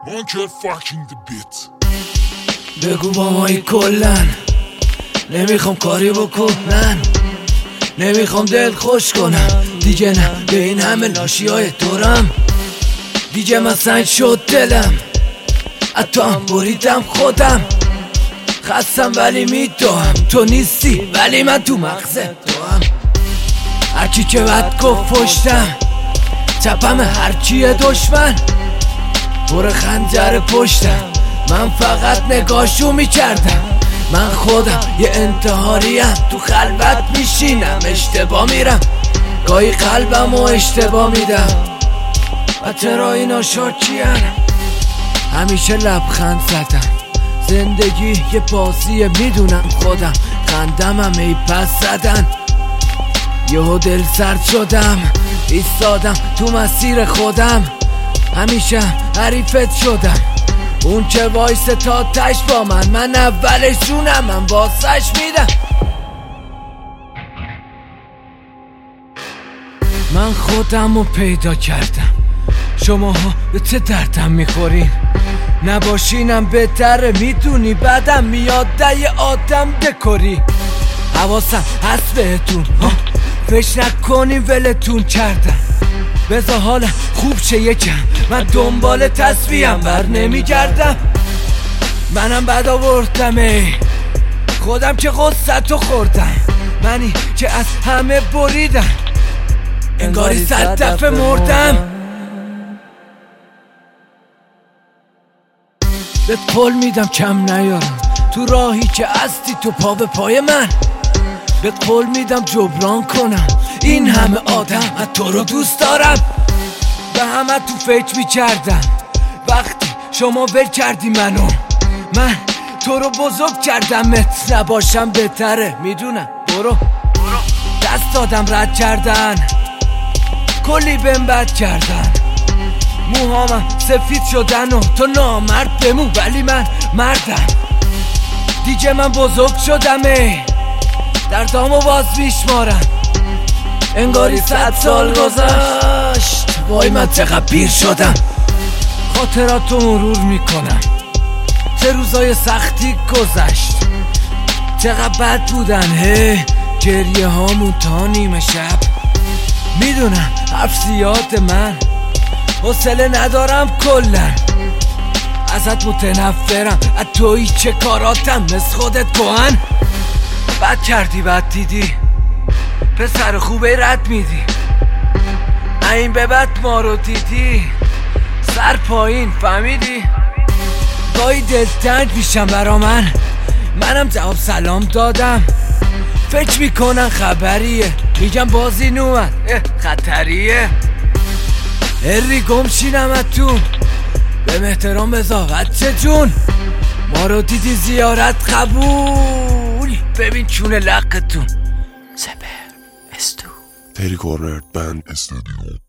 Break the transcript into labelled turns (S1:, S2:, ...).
S1: Don't get fucking the beat.
S2: بگو با مایی کلن نمیخوام کاری بکنن، نمیخوام دل خوش کنم دیگه، نه به این همه لاشی های دورم. دیگه من سنگ شد دلم، حتی هم بریدم خودم. خستم ولی میدوهم، تو نیستی ولی من تو مغز توام. هرکی که بد گفت پشتم، چپم هرچیه دشمن. پر خنجر پشتم، من فقط نگاشو میکردم. من خودم یه انتحاریم، تو خلوت میشینم اشتباه میرم، گاهی قلبم و اشتباه میدم. و چرا اینا شاکیان؟ همیشه لبخند زدم، زندگی یه بازیه میدونم خودم. خندم هم ای پس زدن، یهو دل سرد شدم، ایستادم تو مسیر خودم. همیشه حریفت شدم، اون که وایس تا تش با من اولشونم، من واسش میدم. من خودم رو پیدا کردم، شماها به چه دردم میخورین؟ نباشینم بهتره میدونی، بعدم میاد ده آدم دکوری. حواسم هست بهتون، فکر نکنین ولتون کردم. بذار حالا خوب چه یکم، من دنبال تصویم بر نمیگردم. منم بد آوردم، خودم که غصتو خوردم. منی که از همه بریدم، انگاری 100 دفعه مردم. بهت قول میدم کم نیارم، تو راهی که هستی تو پا به پای من. بهت قول میدم جبران کنم، این همه آدم من تو رو دوست دارم. به همه تو فکر میکردم وقتی شما ول کردی منو. من تو رو بزرگ کردمت، نباشم بهتره میدونم. برو دست دادم رد کردن، کلی بهم بد کردن. موهامم سفید شدن و تو نامرد بمون، ولی من مردم. دیگه من بزرگ شدم، دردامو باز میشمارم، انگاری 100 سال گذشت. وای من چقدر پیر شدم، خاطراتو مرور میکنم، چه روزای سختی گذشت. چقدر بد بودن گریه هامون تا نیمه شب. میدونم حرف زیاد من، حوصله ندارم کلن. ازت متنفرم، از تویی چه کاراتم مثل خودت کهن. بد کردی بد دیدی، پسر خوبه رد میدی. این به بد ما رو دیدی، سر پایین فهمیدی. گاهی دلتنگ میشم برا منم جواب سلام دادم. فکر میکنن خبریه، میگم بازی نومد خطریه. هری گمشینم اتون، به احترام بذار بچه جون. ما رو دیدی زیارت قبول، ببین چون لقتون. سپر استو
S1: Terry Corner Band Studio.